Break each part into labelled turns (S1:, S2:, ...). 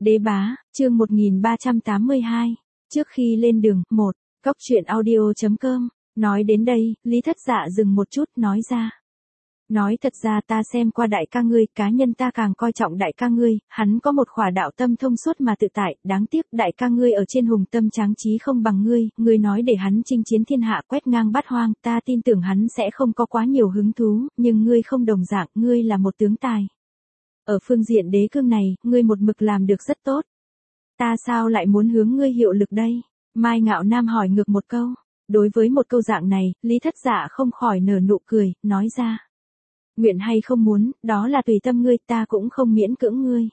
S1: Đế bá, chương 1382. Trước khi lên đường, 1. Cóc truyện audio.com. Nói đến đây, Lý Thất Dạ dừng một chút, nói ra. Nói thật ra ta xem qua đại ca ngươi, cá nhân ta càng coi trọng đại ca ngươi, hắn có một khỏa đạo tâm thông suốt mà tự tại, đáng tiếc đại ca ngươi ở trên hùng tâm tráng trí không bằng ngươi nói để hắn chinh chiến thiên hạ quét ngang bát hoang, ta tin tưởng hắn sẽ không có quá nhiều hứng thú, nhưng ngươi không đồng dạng, ngươi là một tướng tài. Ở phương diện đế cương này, ngươi một mực làm được rất tốt. Ta sao lại muốn hướng ngươi hiệu lực đây? Mai Ngạo Nam hỏi ngược một câu. Đối với một câu dạng này, Lý Thất Dạ không khỏi nở nụ cười, nói ra. Nguyện hay không muốn, đó là tùy tâm ngươi, ta cũng không miễn cưỡng ngươi.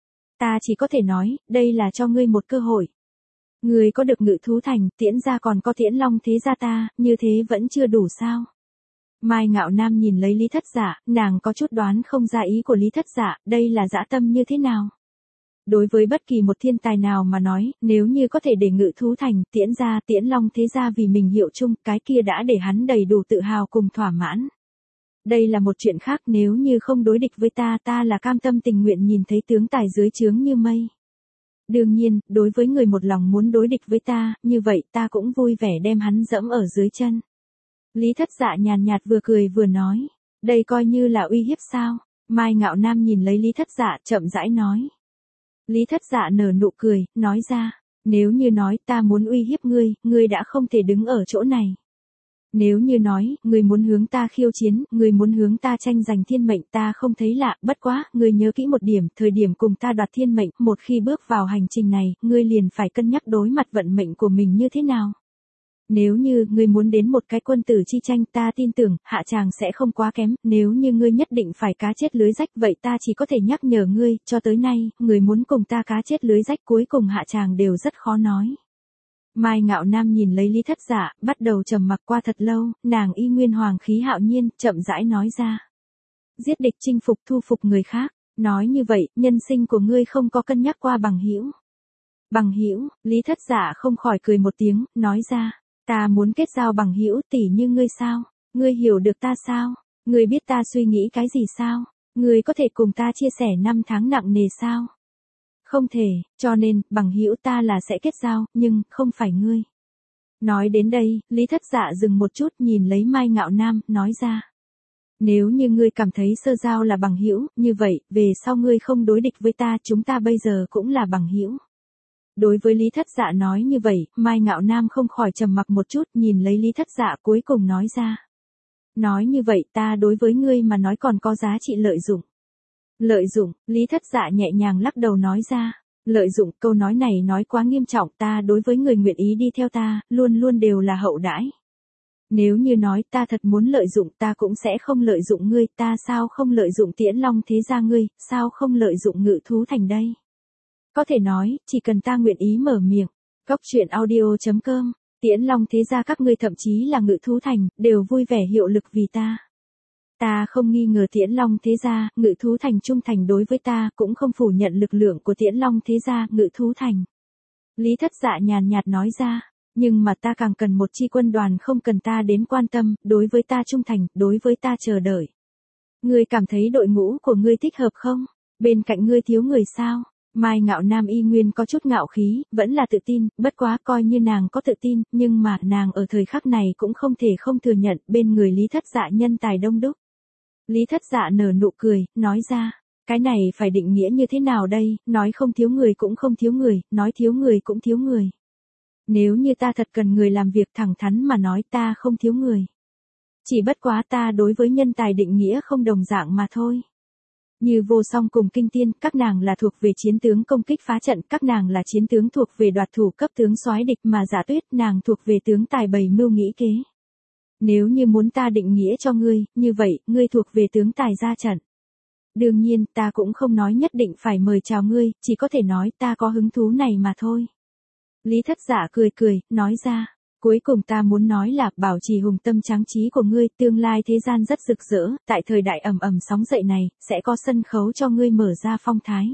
S1: Ta chỉ có thể nói, đây là cho ngươi một cơ hội. Ngươi có được Ngự Thú Thành, Tiễn gia còn có Tiễn Long thế gia ta, như thế vẫn chưa đủ sao? Mai Ngạo Nam nhìn lấy Lý Thất Dạ, nàng có chút đoán không ra ý của Lý Thất Dạ, đây là dã tâm như thế nào? Đối với bất kỳ một thiên tài nào mà nói, nếu như có thể để Ngự Thú Thành, Tiễn gia, Tiễn Long thế gia vì mình hiệu chung, cái kia đã để hắn đầy đủ tự hào cùng thỏa mãn. Đây là một chuyện khác, nếu như không đối địch với ta, ta là cam tâm tình nguyện nhìn thấy tướng tài dưới trướng như mây. Đương nhiên, đối với người một lòng muốn đối địch với ta, như vậy ta cũng vui vẻ đem hắn dẫm ở dưới chân. Lý Thất Dạ nhàn nhạt vừa cười vừa nói, đây coi như là uy hiếp sao? Mai Ngạo Nam nhìn lấy Lý Thất Dạ chậm rãi nói. Lý Thất Dạ nở nụ cười, nói ra, nếu như nói ta muốn uy hiếp ngươi đã không thể đứng ở chỗ này. Nếu như nói, ngươi muốn hướng ta khiêu chiến, ngươi muốn hướng ta tranh giành thiên mệnh, ta không thấy lạ, bất quá, ngươi nhớ kỹ một điểm, thời điểm cùng ta đoạt thiên mệnh, một khi bước vào hành trình này, ngươi liền phải cân nhắc đối mặt vận mệnh của mình như thế nào. Nếu như ngươi muốn đến một cái quân tử chi tranh, ta tin tưởng, hạ tràng sẽ không quá kém, nếu như ngươi nhất định phải cá chết lưới rách, vậy ta chỉ có thể nhắc nhở ngươi, cho tới nay, ngươi muốn cùng ta cá chết lưới rách cuối cùng hạ tràng đều rất khó nói. Mai Ngạo Nam nhìn lấy Lý Thất Dạ, bắt đầu trầm mặc qua thật lâu, nàng y nguyên hoàng khí hạo nhiên, chậm rãi nói ra. Giết địch chinh phục thu phục người khác, nói như vậy, nhân sinh của ngươi không có cân nhắc qua bằng hữu. Bằng hữu, Lý Thất Dạ không khỏi cười một tiếng, nói ra. Ta muốn kết giao bằng hữu tỷ như ngươi sao? Ngươi hiểu được ta sao? Ngươi biết ta suy nghĩ cái gì sao? Ngươi có thể cùng ta chia sẻ năm tháng nặng nề sao? Không thể, cho nên, bằng hữu ta là sẽ kết giao, nhưng, không phải ngươi. Nói đến đây, Lý Thất Dạ dừng một chút nhìn lấy Mai Ngạo Nam, nói ra. Nếu như ngươi cảm thấy sơ giao là bằng hữu, như vậy, về sau ngươi không đối địch với ta, chúng ta bây giờ cũng là bằng hữu. Đối với Lý Thất Dạ nói như vậy, Mai Ngạo Nam không khỏi trầm mặc một chút, nhìn lấy Lý Thất Dạ cuối cùng nói ra. Nói như vậy ta đối với ngươi mà nói còn có giá trị lợi dụng. Lợi dụng, Lý Thất Dạ nhẹ nhàng lắc đầu nói ra. Lợi dụng, câu nói này nói quá nghiêm trọng, ta đối với người nguyện ý đi theo ta, luôn luôn đều là hậu đãi. Nếu như nói ta thật muốn lợi dụng ta cũng sẽ không lợi dụng ngươi, ta sao không lợi dụng Tiễn Long thế gia ngươi, sao không lợi dụng Ngự Thú Thành đây? Có thể nói, chỉ cần ta nguyện ý mở miệng. Cóc truyện audio.com. Tiễn Long thế gia các ngươi thậm chí là Ngự Thú Thành, đều vui vẻ hiệu lực vì ta. Ta không nghi ngờ Tiễn Long thế gia, Ngự Thú Thành trung thành đối với ta, cũng không phủ nhận lực lượng của Tiễn Long thế gia, Ngự Thú Thành. Lý Thất Dạ nhàn nhạt nói ra, nhưng mà ta càng cần một chi quân đoàn không cần ta đến quan tâm, đối với ta trung thành, đối với ta chờ đợi. Ngươi cảm thấy đội ngũ của ngươi thích hợp không? Bên cạnh ngươi thiếu người sao? Mai Ngạo Nam y nguyên có chút ngạo khí, vẫn là tự tin, bất quá coi như nàng có tự tin, nhưng mà nàng ở thời khắc này cũng không thể không thừa nhận bên người Lý Thất Dạ nhân tài đông đúc. Lý Thất Dạ nở nụ cười, nói ra, cái này phải định nghĩa như thế nào đây, nói không thiếu người cũng không thiếu người, nói thiếu người cũng thiếu người. Nếu như ta thật cần người làm việc thẳng thắn mà nói ta không thiếu người. Chỉ bất quá ta đối với nhân tài định nghĩa không đồng dạng mà thôi. Như Vô Song cùng Kinh Tiên, các nàng là thuộc về chiến tướng công kích phá trận, các nàng là chiến tướng thuộc về đoạt thủ cấp tướng soái địch mà Giả Tuyết nàng thuộc về tướng tài bày mưu nghĩ kế. Nếu như muốn ta định nghĩa cho ngươi, như vậy, ngươi thuộc về tướng tài ra trận. Đương nhiên, ta cũng không nói nhất định phải mời chào ngươi, chỉ có thể nói ta có hứng thú này mà thôi. Lý Thất Dạ cười, nói ra. Cuối cùng ta muốn nói là bảo trì hùng tâm tráng trí của ngươi, tương lai thế gian rất rực rỡ, tại thời đại ầm ầm sóng dậy này, sẽ có sân khấu cho ngươi mở ra phong thái.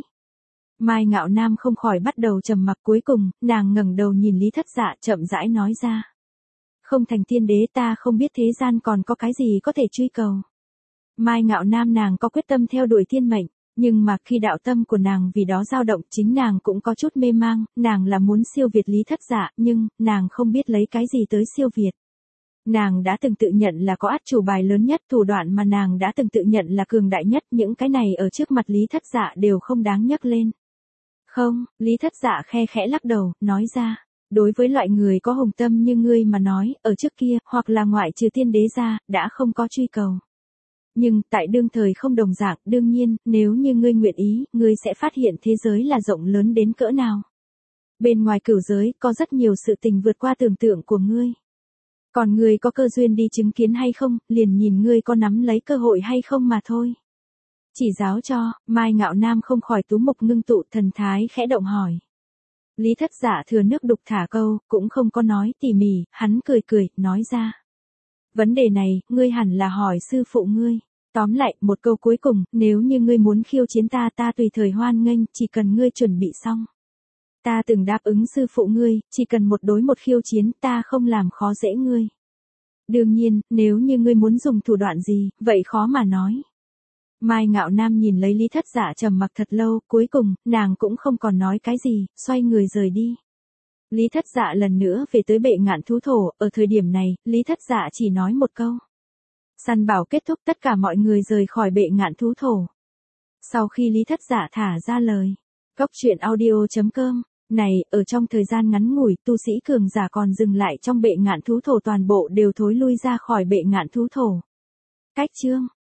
S1: Mai Ngạo Nam không khỏi bắt đầu trầm mặc, cuối cùng, nàng ngẩng đầu nhìn Lý Thất Dạ chậm rãi nói ra. Không thành tiên đế ta không biết thế gian còn có cái gì có thể truy cầu. Mai Ngạo Nam nàng có quyết tâm theo đuổi thiên mệnh, Nhưng mà khi đạo tâm của nàng vì đó dao động, chính nàng cũng có chút mê mang, nàng là muốn siêu việt Lý Thất Dạ, nhưng, nàng không biết lấy cái gì tới siêu việt. Nàng đã từng tự nhận là có át chủ bài lớn nhất, thủ đoạn mà nàng đã từng tự nhận là cường đại nhất, những cái này ở trước mặt Lý Thất Dạ đều không đáng nhắc lên. Không, Lý Thất Dạ khe khẽ lắc đầu, nói ra. Đối với loại người có hồng tâm như ngươi mà nói, ở trước kia, hoặc là ngoại trừ tiên đế ra, đã không có truy cầu. Nhưng, tại đương thời không đồng dạng, đương nhiên, nếu như ngươi nguyện ý, ngươi sẽ phát hiện thế giới là rộng lớn đến cỡ nào. Bên ngoài cửu giới, có rất nhiều sự tình vượt qua tưởng tượng của ngươi. Còn ngươi có cơ duyên đi chứng kiến hay không, liền nhìn ngươi có nắm lấy cơ hội hay không mà thôi. Chỉ giáo cho, Mai Ngạo Nam không khỏi tú mục ngưng tụ, thần thái khẽ động hỏi. Lý Thất Dạ thừa nước đục thả câu, cũng không có nói tỉ mỉ, hắn cười cười, nói ra. Vấn đề này, ngươi hẳn là hỏi sư phụ ngươi. Tóm lại, một câu cuối cùng, nếu như ngươi muốn khiêu chiến ta, ta tùy thời hoan nghênh, chỉ cần ngươi chuẩn bị xong. Ta từng đáp ứng sư phụ ngươi, chỉ cần một đối một khiêu chiến, ta không làm khó dễ ngươi. Đương nhiên, nếu như ngươi muốn dùng thủ đoạn gì, vậy khó mà nói. Mai Ngạo Nam nhìn lấy Lý Thất Dạ trầm mặc thật lâu, cuối cùng, nàng cũng không còn nói cái gì, xoay người rời đi. Lý Thất Dạ lần nữa về tới bệ ngạn thú thổ, ở thời điểm này, Lý Thất Dạ chỉ nói một câu. Săn bảo kết thúc, tất cả mọi người rời khỏi bệ ngạn thú thổ. Sau khi Lý Thất Dạ thả ra lời, Góc Truyện Audio.com, này, ở trong thời gian ngắn ngủi, tu sĩ cường giả còn dừng lại trong bệ ngạn thú thổ toàn bộ đều thối lui ra khỏi bệ ngạn thú thổ. Cách chương